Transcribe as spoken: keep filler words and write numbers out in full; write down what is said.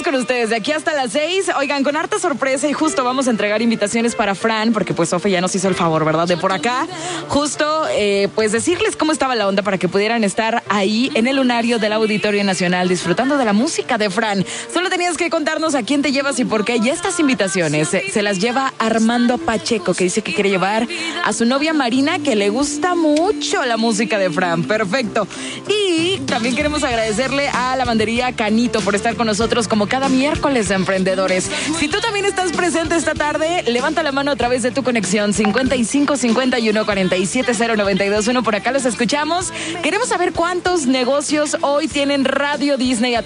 con ustedes de aquí hasta las seis. Oigan, con harta sorpresa y justo vamos a entregar invitaciones para Fran, porque pues Sofe ya nos hizo el favor, ¿verdad? De por acá, justo eh, pues decirles cómo estaba la onda para que pudieran estar ahí en el lunario del Auditorio Nacional disfrutando de la música de Fran. Solo tenías que contarnos a quién te llevas y por qué. Y estas invitaciones se, se las lleva Armando Pacheco, que dice que quiere llevar a su novia Marina, que le gusta mucho la música de Fran. Perfecto. Y también queremos agradecerle a Lavandería Canito por estar con nosotros como cada miércoles de Emprendedores. Si tú también estás presente esta tarde, levanta la mano a través de tu conexión cincuenta y cinco cincuenta y uno cuarenta y siete cero noventa y dos uno. Por acá los escuchamos. Queremos saber cuántos negocios hoy tienen Radio Disney a